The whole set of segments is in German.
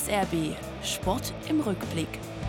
SRB Sport im Rückblick.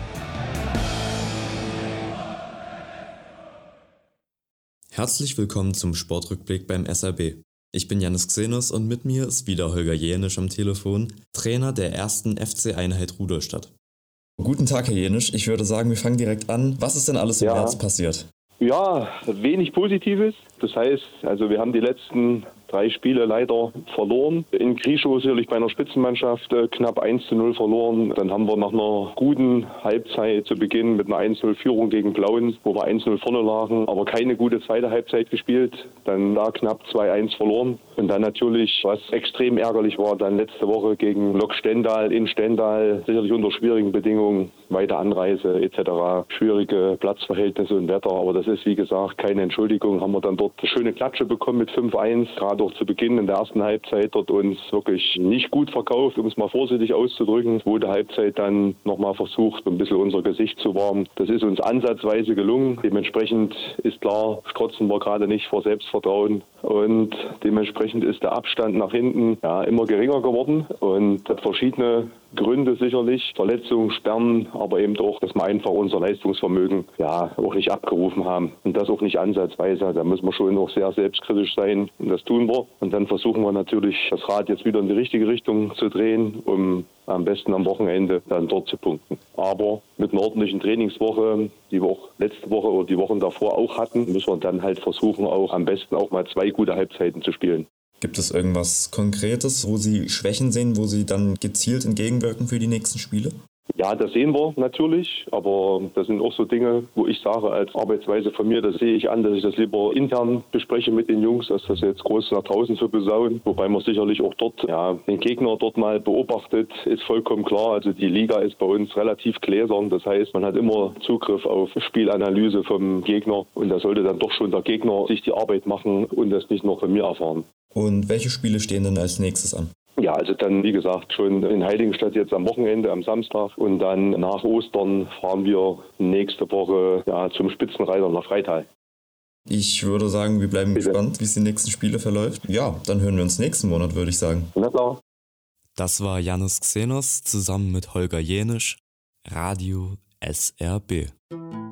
Herzlich willkommen zum Sportrückblick beim SRB. Ich bin Jannis Xenos und mit mir ist wieder Holger Jenisch am Telefon, Trainer der ersten FC-Einheit Rudolstadt. Guten Tag, Herr Jenisch. Ich würde sagen, wir fangen direkt an. Was ist denn alles im März passiert? Ja, wenig Positives. Das heißt, wir haben die letzten 3 Spiele leider verloren. In Grieschow sicherlich bei einer Spitzenmannschaft knapp 1:0 verloren. Dann haben wir nach einer guten Halbzeit zu Beginn mit einer 1:0 Führung gegen Plauen, wo wir 1:0 vorne lagen, aber keine gute zweite Halbzeit gespielt. Dann da knapp 2:1 verloren. Und dann natürlich, was extrem ärgerlich war, dann letzte Woche gegen Lok Stendal in Stendal, sicherlich unter schwierigen Bedingungen, weite Anreise etc., schwierige Platzverhältnisse und Wetter. Aber das ist, wie gesagt, keine Entschuldigung. Haben wir dann dort eine schöne Klatsche bekommen mit 5:1, gerade auch zu Beginn in der ersten Halbzeit dort uns wirklich nicht gut verkauft, um es mal vorsichtig auszudrücken. Zweite Halbzeit dann nochmal versucht, ein bisschen unser Gesicht zu wahren. Das ist uns ansatzweise gelungen. Dementsprechend ist klar, strotzen wir gerade nicht vor Selbstvertrauen. Und dementsprechend ist der Abstand nach hinten immer geringer geworden und hat verschiedene Gründe sicherlich. Verletzungen, Sperren, aber eben auch, dass wir einfach unser Leistungsvermögen auch nicht abgerufen haben. Und das auch nicht ansatzweise. Da müssen wir schon auch sehr selbstkritisch sein. Und das tun wir. Und dann versuchen wir natürlich, das Rad jetzt wieder in die richtige Richtung zu drehen, um am besten am Wochenende dann dort zu punkten. Aber mit einer ordentlichen Trainingswoche, die wir auch letzte Woche oder die Wochen davor auch hatten, müssen wir dann halt versuchen, auch am besten auch mal 2 gute Halbzeiten zu spielen. Gibt es irgendwas Konkretes, wo Sie Schwächen sehen, wo Sie dann gezielt entgegenwirken für die nächsten Spiele? Ja, das sehen wir natürlich, aber das sind auch so Dinge, wo ich sage, als Arbeitsweise von mir, das sehe ich an, dass ich das lieber intern bespreche mit den Jungs, als das jetzt groß nach draußen zu besauen. Wobei man sicherlich auch dort den Gegner dort mal beobachtet, ist vollkommen klar. Also die Liga ist bei uns relativ gläsern, das heißt, man hat immer Zugriff auf Spielanalyse vom Gegner und da sollte dann doch schon der Gegner sich die Arbeit machen und das nicht nur von mir erfahren. Und welche Spiele stehen denn als nächstes an? Ja, also dann, wie gesagt, schon in Heiligenstadt jetzt am Wochenende, am Samstag. Und dann nach Ostern fahren wir nächste Woche zum Spitzenreiter nach Freital. Ich würde sagen, wir bleiben gespannt, wie es die nächsten Spiele verläuft. Ja, dann hören wir uns nächsten Monat, würde ich sagen. Na klar. Das war Jannis Xenos zusammen mit Holger Jenisch, Radio SRB.